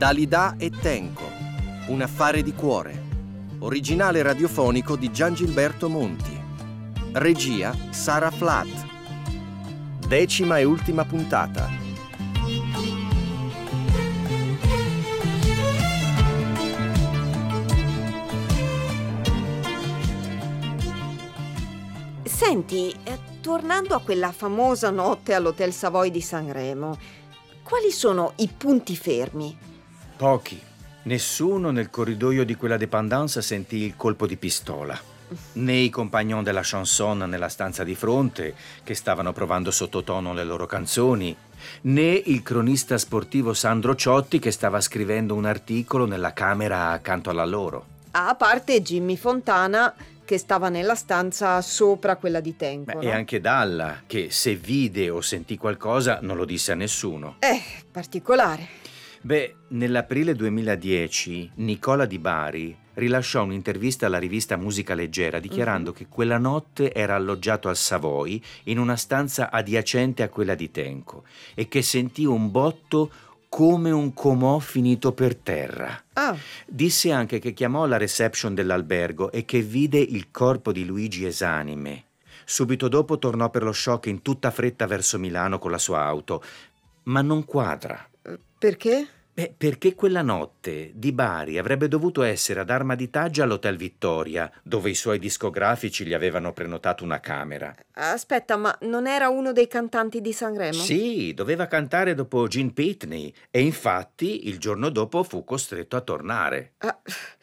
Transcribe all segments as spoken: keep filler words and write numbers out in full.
Dalida e Tenco, un affare di cuore. Originale radiofonico di Giangilberto Monti. Regia Sara Flatt. Decima e ultima puntata. Senti, eh, tornando a quella famosa notte all'Hotel Savoy di Sanremo, quali sono i punti fermi? Pochi. Nessuno nel corridoio di quella dépendance sentì il colpo di pistola. Né i compagnon della chanson nella stanza di fronte, che stavano provando sottotono le loro canzoni, né il cronista sportivo Sandro Ciotti, che stava scrivendo un articolo nella camera accanto alla loro. A parte Jimmy Fontana, che stava nella stanza sopra quella di Tenco. Beh, no? E anche Dalla, che se vide o sentì qualcosa non lo disse a nessuno. Eh, particolare. Beh, nell'aprile duemiladieci Nicola Di Bari rilasciò un'intervista alla rivista Musica Leggera dichiarando Mhm. che quella notte era alloggiato al Savoy in una stanza adiacente a quella di Tenco e che sentì un botto come un comò finito per terra. Ah, Disse anche che chiamò la reception dell'albergo e che vide il corpo di Luigi esanime. Subito dopo tornò per lo shock in tutta fretta verso Milano con la sua auto. Ma non quadra. perché? Beh, perché quella notte Di Bari avrebbe dovuto essere ad Arma di Taggia all'Hotel Vittoria, dove i suoi discografici gli avevano prenotato una camera. Aspetta, ma non era uno dei cantanti di Sanremo? Sì, doveva cantare dopo Gene Pitney e infatti il giorno dopo fu costretto a tornare. Ah,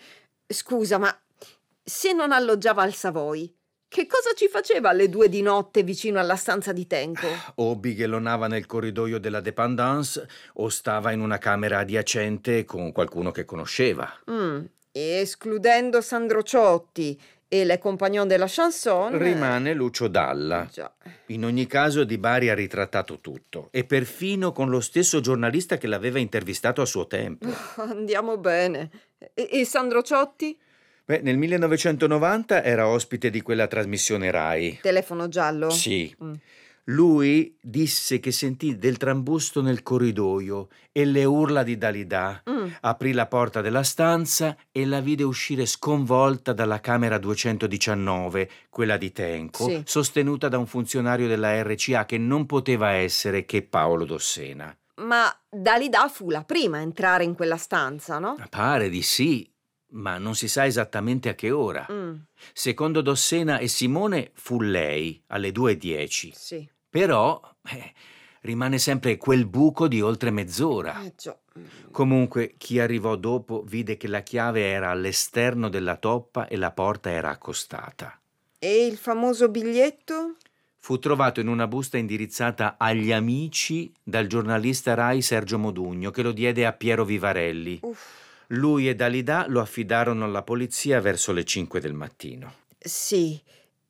scusa, ma se non alloggiava al Savoy, che cosa ci faceva alle due di notte vicino alla stanza di Tenco? O bighellonava nel corridoio della dépendance o stava in una camera adiacente con qualcuno che conosceva. Mm, escludendo Sandro Ciotti e le compagnon della chanson... Rimane Lucio Dalla. Già. In ogni caso Di Bari ha ritrattato tutto e perfino con lo stesso giornalista che l'aveva intervistato a suo tempo. Andiamo bene. E, e Sandro Ciotti? Beh, nel millenovecentonovanta era ospite di quella trasmissione Rai. Telefono giallo? Sì. Mm. Lui disse che sentì del trambusto nel corridoio e le urla di Dalida. Mm. Aprì la porta della stanza e la vide uscire sconvolta dalla camera duecentodiciannove, quella di Tenco, Sì. sostenuta da un funzionario della erre ci a che non poteva essere che Paolo Dossena. Ma Dalida fu la prima a entrare in quella stanza, no? Pare di sì, ma non si sa esattamente a che ora. Mm, Secondo Dossena e Simone fu lei, alle due e dieci. sì. Però eh, rimane sempre quel buco di oltre mezz'ora. Eh, già. Comunque, chi arrivò dopo vide che la chiave era all'esterno della toppa e la porta era accostata. E il famoso biglietto? Fu trovato in una busta indirizzata agli amici dal giornalista Rai Sergio Modugno, che lo diede a Piero Vivarelli. Uff. Lui e Dalida lo affidarono alla polizia verso le cinque del mattino. Sì.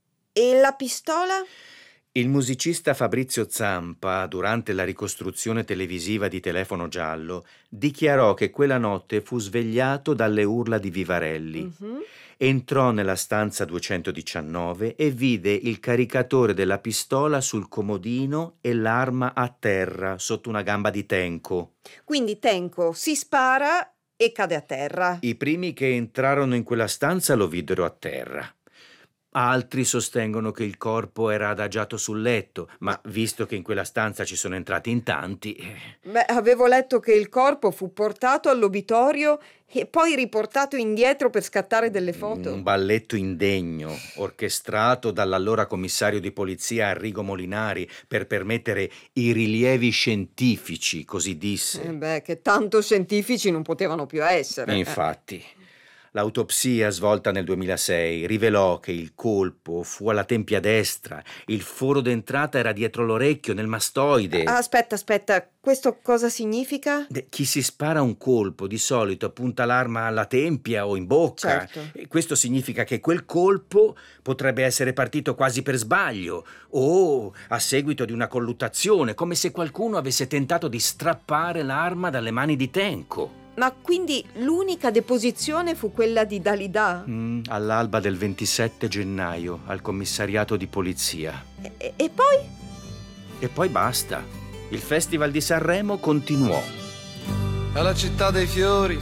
E la pistola? Il musicista Fabrizio Zampa, durante la ricostruzione televisiva di Telefono Giallo, dichiarò che quella notte fu svegliato dalle urla di Vivarelli. Mhm. Entrò nella stanza duecentodiciannove e vide il caricatore della pistola sul comodino e l'arma a terra sotto una gamba di Tenco. Quindi Tenco si spara e cade a terra. I primi che entrarono in quella stanza lo videro a terra. Altri sostengono che il corpo era adagiato sul letto, ma visto che in quella stanza ci sono entrati in tanti... eh, Beh, avevo letto che il corpo fu portato all'obitorio e poi riportato indietro per scattare delle foto. Un balletto indegno, orchestrato dall'allora commissario di polizia Arrigo Molinari per permettere i rilievi scientifici, così disse. Eh beh, che tanto scientifici non potevano più essere. Infatti, l'autopsia svolta nel duemilasei rivelò che il colpo fu alla tempia destra, il foro d'entrata era dietro l'orecchio, nel mastoide. Eh, aspetta, aspetta, questo cosa significa? De- Chi si spara un colpo di solito punta l'arma alla tempia o in bocca. Certo. E questo significa che quel colpo potrebbe essere partito quasi per sbaglio o a seguito di una colluttazione, come se qualcuno avesse tentato di strappare l'arma dalle mani di Tenco. Ma quindi l'unica deposizione fu quella di Dalida? Mm, all'alba del ventisette gennaio al commissariato di polizia. E, e poi? E poi basta. Il Festival di Sanremo continuò. alla città dei fiori,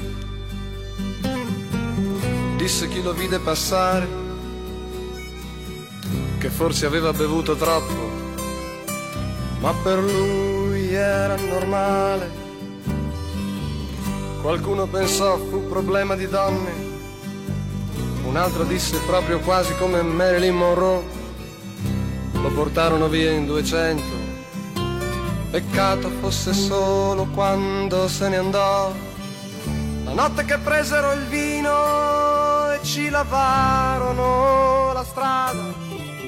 disse chi lo vide passare che forse aveva bevuto troppo, ma per lui era normale. Qualcuno pensò fu problema di donne, un altro disse proprio quasi come Marilyn Monroe. Lo portarono via in duecento, peccato fosse solo quando se ne andò. La notte che presero il vino e ci lavarono la strada.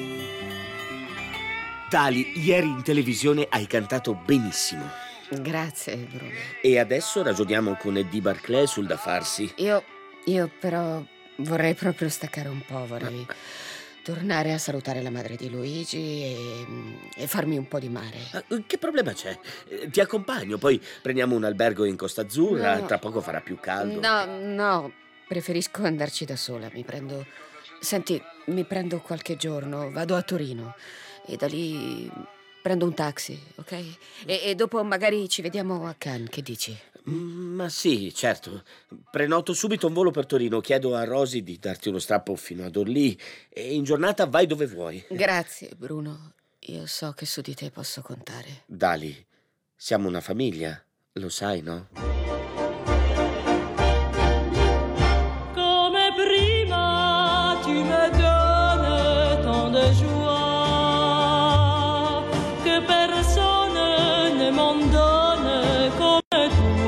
Dali, ieri in televisione hai cantato benissimo. Grazie, Bruno. E adesso ragioniamo con Eddie Barclay sul da farsi. Io, io però vorrei proprio staccare un po', vorrei tornare a salutare la madre di Luigi e, e farmi un po' di mare. Che problema c'è? Ti accompagno, poi prendiamo un albergo in Costa Azzurra, No. tra poco farà più caldo. No, no, preferisco andarci da sola, mi prendo... Senti, mi prendo qualche giorno, vado a Torino e da lì prendo un taxi, ok? E, e dopo magari ci vediamo a Cannes, che dici? Mm, Ma sì, certo. Prenoto subito un volo per Torino, chiedo a Rosy di darti uno strappo fino ad Orly e in giornata vai dove vuoi. Grazie, Bruno. Io so che su di te posso contare. Dali, siamo una famiglia, lo sai, no? Come prima tu me donnes tant de joie que personne ne m'en donne comme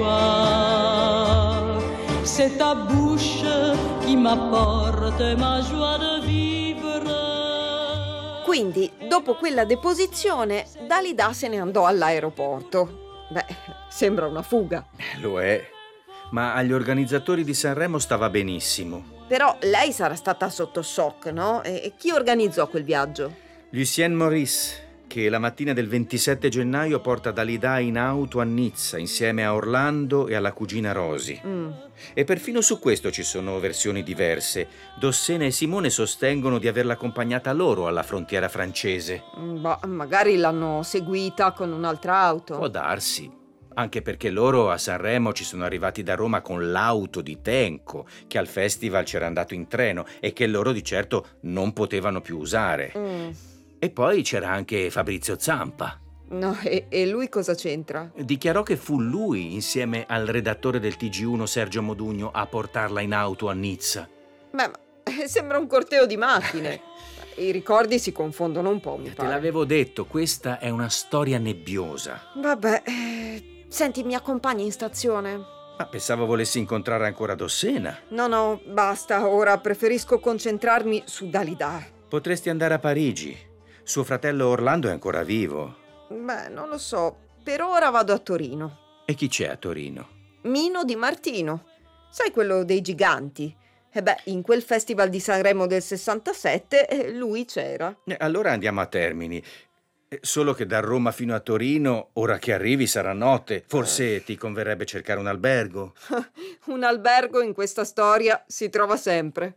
toi. C'est ta bouche qui m'apporte ma joie de vivre. Quindi, dopo quella deposizione, Dalida se ne andò all'aeroporto. Beh, sembra una fuga. Lo è. Ma agli organizzatori di Sanremo stava benissimo. Però lei sarà stata sotto shock, no? E e chi organizzò quel viaggio? Lucien Maurice, che la mattina del ventisette gennaio porta Dalida in auto a Nizza insieme a Orlando e alla cugina Rosy. Mm. E perfino su questo ci sono versioni diverse. Dossena e Simone sostengono di averla accompagnata loro alla frontiera francese. Bah, magari l'hanno seguita con un'altra auto. Può darsi, anche perché loro a Sanremo ci sono arrivati da Roma con l'auto di Tenco, che al festival c'era andato in treno e che loro di certo non potevano più usare. Mm. E poi c'era anche Fabrizio Zampa. No, e, e lui cosa c'entra? Dichiarò che fu lui, insieme al redattore del T G uno Sergio Modugno, a portarla in auto a Nizza. Beh, ma eh, sembra un corteo di macchine. I ricordi si confondono un po', mi Te pare. l'avevo detto, questa è una storia nebbiosa. Vabbè, eh, senti, mi accompagni in stazione? Ma pensavo volessi incontrare ancora Dossena. No, no, basta, ora preferisco concentrarmi su Dalida. Potresti andare a Parigi. Suo fratello Orlando è ancora vivo. Beh, non lo so, per ora vado a Torino. E chi c'è a Torino? Mino Di Martino, sai quello dei giganti? E beh, in quel festival di Sanremo del sessantasette eh, lui c'era. Eh, Allora andiamo a Termini. Eh, Solo che da Roma fino a Torino, ora che arrivi sarà notte. Forse ti converrebbe cercare un albergo. Un albergo in questa storia si trova sempre.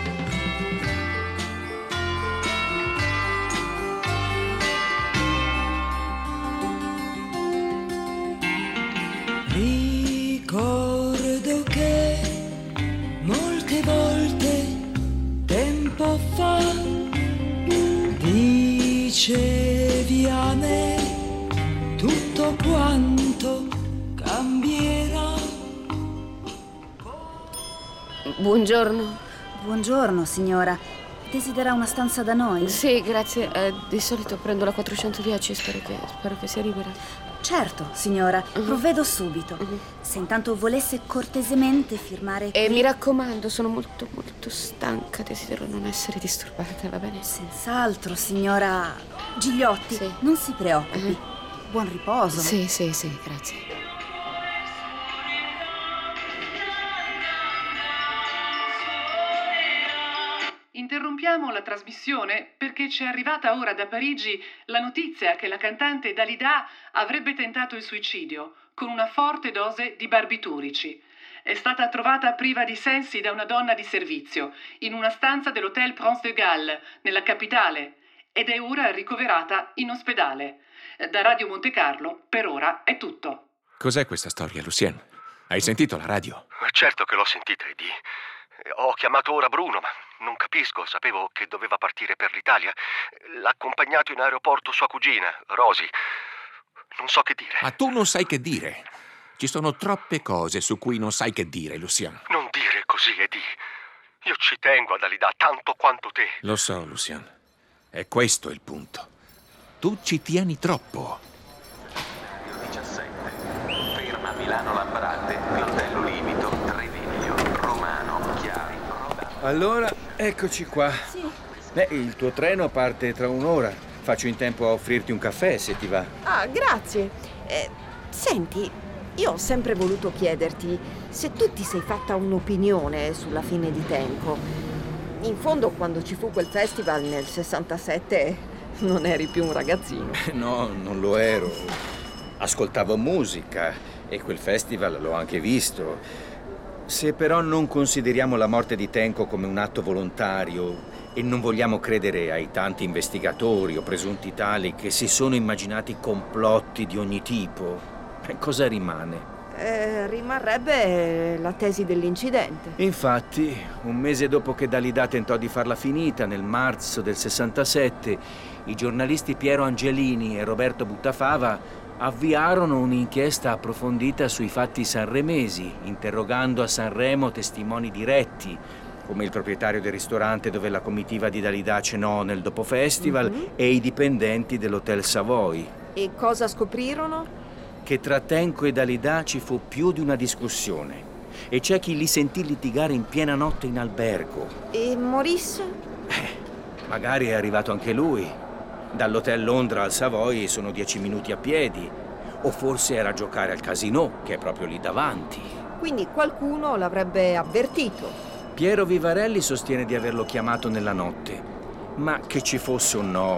Ricordo che molte volte, tempo fa, dicevi a me tutto quanto cambierà. Buongiorno. Buongiorno, signora. Desidera una stanza da noi? Sì, grazie. Eh, di solito prendo la quattrocentodieci, spero che, spero che sia libera. Certo, signora. Mhm. Provvedo subito. Mhm. Se intanto volesse cortesemente firmare E qui- mi raccomando, sono molto, molto stanca. Desidero non essere disturbata, va bene? Senz'altro, signora Gigliotti. Sì. Non si preoccupi. Buon riposo. Sì, sì, sì, grazie. Interrompiamo la trasmissione perché ci è arrivata ora da Parigi la notizia che la cantante Dalida avrebbe tentato il suicidio con una forte dose di barbiturici. È stata trovata priva di sensi da una donna di servizio in una stanza dell'Hotel Prince de Galles, nella capitale, ed è ora ricoverata in ospedale. Da Radio Monte Carlo, per ora, è tutto. Cos'è questa storia, Lucien? Hai sentito la radio? Certo che l'ho sentita, Eddie. Ho chiamato ora Bruno, ma non capisco. Sapevo che doveva partire per l'Italia. L'ha accompagnato in aeroporto sua cugina, Rosy. Non so che dire. Ma tu non sai che dire. Ci sono troppe cose su cui non sai che dire, Lucien. Non dire così, Eddie. Io ci tengo a Dalida tanto quanto te. Lo so, Lucien. E questo è il punto. Tu ci tieni troppo. diciassette. Ferma Milano Lambrate, Vitello Limito, Treviglio, Romano, Chiari. Allora, eccoci qua. Sì. Beh, il tuo treno parte tra un'ora. Faccio in tempo a offrirti un caffè, se ti va. Ah, grazie. Eh, senti, io ho sempre voluto chiederti se tu ti sei fatta un'opinione sulla fine di Tenco. In fondo, quando ci fu quel festival nel sessantasette, non eri più un ragazzino. No, non lo ero. Ascoltavo musica e quel festival l'ho anche visto. Se però non consideriamo la morte di Tenco come un atto volontario e non vogliamo credere ai tanti investigatori o presunti tali che si sono immaginati complotti di ogni tipo, cosa rimane? Eh, rimarrebbe la tesi dell'incidente. Infatti, un mese dopo che Dalida tentò di farla finita, nel marzo del sessantasette, i giornalisti Piero Angelini e Roberto Buttafava avviarono un'inchiesta approfondita sui fatti sanremesi, interrogando a Sanremo testimoni diretti, come il proprietario del ristorante dove la comitiva di Dalida cenò nel dopofestival mm-hmm. e i dipendenti dell'Hotel Savoy. E cosa scoprirono? Che tra Tenco e Dalida ci fu più di una discussione e c'è chi li sentì litigare in piena notte in albergo. E Maurice? Eh, magari è arrivato anche lui. Dall'Hotel Londra al Savoy sono dieci minuti a piedi. O forse era a giocare al casino, che è proprio lì davanti. Quindi qualcuno l'avrebbe avvertito. Piero Vivarelli sostiene di averlo chiamato nella notte. Ma che ci fosse o no,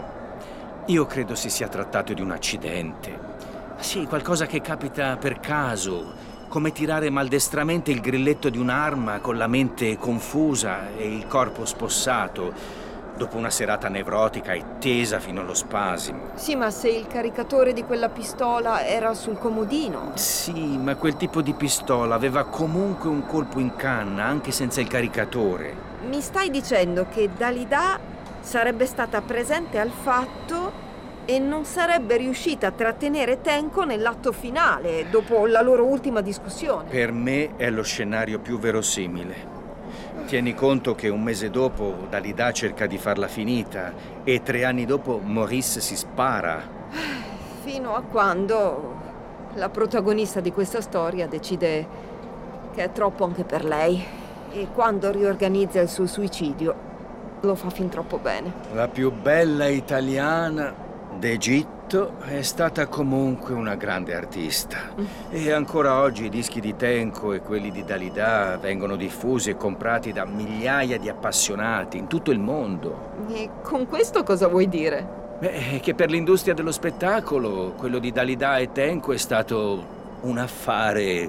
io credo si sia trattato di un accidente. Sì, qualcosa che capita per caso, come tirare maldestramente il grilletto di un'arma con la mente confusa e il corpo spossato, dopo una serata nevrotica e tesa fino allo spasimo. Sì, ma se il caricatore di quella pistola era sul comodino... Sì, ma quel tipo di pistola aveva comunque un colpo in canna, anche senza il caricatore. Mi stai dicendo che Dalida sarebbe stata presente al fatto... e non sarebbe riuscita a trattenere Tenco nell'atto finale, dopo la loro ultima discussione. Per me è lo scenario più verosimile. Tieni conto che un mese dopo Dalida cerca di farla finita e tre anni dopo Maurice si spara. Fino a quando la protagonista di questa storia decide che è troppo anche per lei e quando riorganizza il suo suicidio lo fa fin troppo bene. La più bella italiana d'Egitto è stata comunque una grande artista e ancora oggi i dischi di Tenco e quelli di Dalida vengono diffusi e comprati da migliaia di appassionati in tutto il mondo. E con questo cosa vuoi dire? Beh, che per l'industria dello spettacolo quello di Dalida e Tenco è stato un affare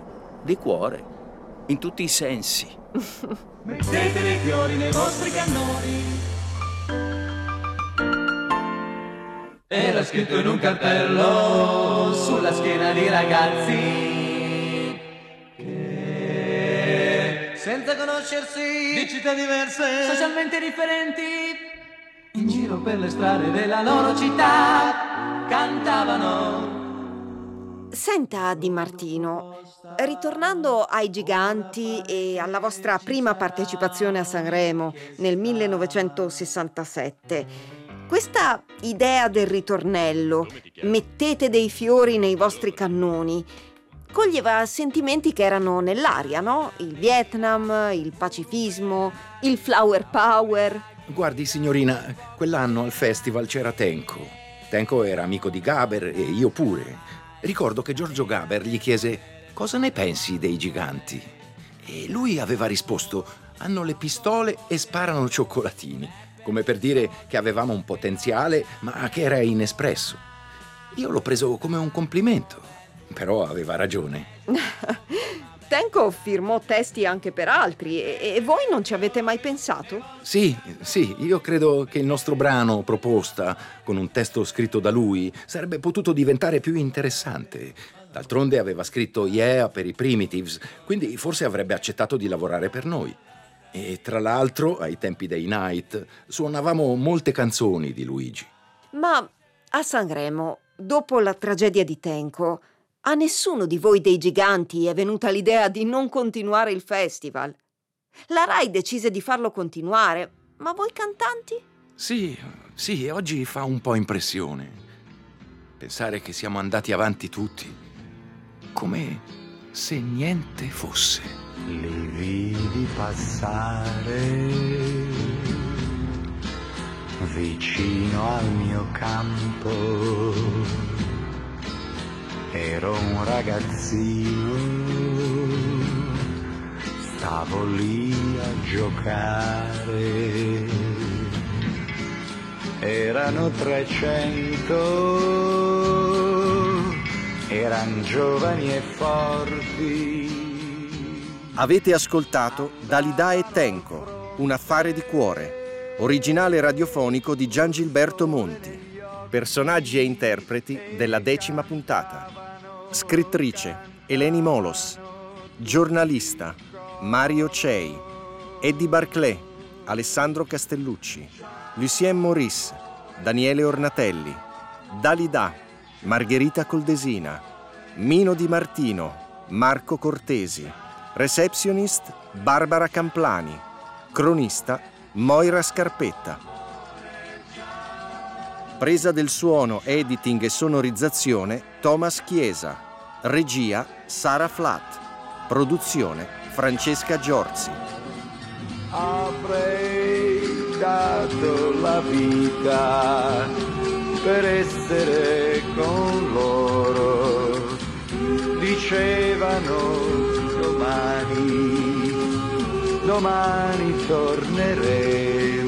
di cuore, in tutti i sensi. Mettete dei fiori nei vostri cannoni. Era scritto in un cartello sulla schiena di ragazzi che, senza conoscersi, di città diverse, socialmente differenti, in giro per le strade della loro città cantavano. Senta, Di Martino, ritornando ai Giganti e alla vostra prima partecipazione a Sanremo nel millenovecentosessantasette, questa idea del ritornello, mettete dei fiori nei vostri cannoni, coglieva sentimenti che erano nell'aria, no? Il Vietnam, il pacifismo, il flower power. Guardi, signorina, quell'anno al festival c'era Tenco. Tenco era amico di Gaber e io pure. Ricordo che Giorgio Gaber gli chiese «Cosa ne pensi dei Giganti?» E lui aveva risposto «Hanno le pistole e sparano cioccolatini», come per dire che avevamo un potenziale ma che era inespresso. Io l'ho preso come un complimento, però aveva ragione. Tenco firmò testi anche per altri e, e voi non ci avete mai pensato? Sì, sì, io credo che il nostro brano proposta, con un testo scritto da lui, sarebbe potuto diventare più interessante. D'altronde aveva scritto Yeah per i Primitives, quindi forse avrebbe accettato di lavorare per noi. E tra l'altro, ai tempi dei Night, suonavamo molte canzoni di Luigi. Ma a Sanremo, dopo la tragedia di Tenco, a nessuno di voi dei giganti è venuta l'idea di non continuare il festival. La Rai decise di farlo continuare, ma voi cantanti? Sì, sì, oggi fa un po' impressione. Pensare che siamo andati avanti tutti, come se niente fosse. Li vidi passare vicino al mio campo. Ero un ragazzino, stavo lì a giocare. Erano trecento, eran giovani e forti. Avete ascoltato Dalida e Tenco, un affare di cuore, originale radiofonico di Giangilberto Monti. Personaggi e interpreti della decima puntata. Scrittrice Eleni Molos. Giornalista Mario Cei. Eddie Barclay, Alessandro Castellucci, Lucien Maurice, Daniele Ornatelli, Dalida, Margherita Coldesina, Mino Di Martino, Marco Cortesi. Receptionist Barbara Camplani. Cronista Moira Scarpetta. Presa del suono, editing e sonorizzazione Thomas Chiesa. Regia Sara Flatt. Produzione Francesca Giorzi. Avrei dato la vita per essere con loro, dicevano. Domani, domani torneremo.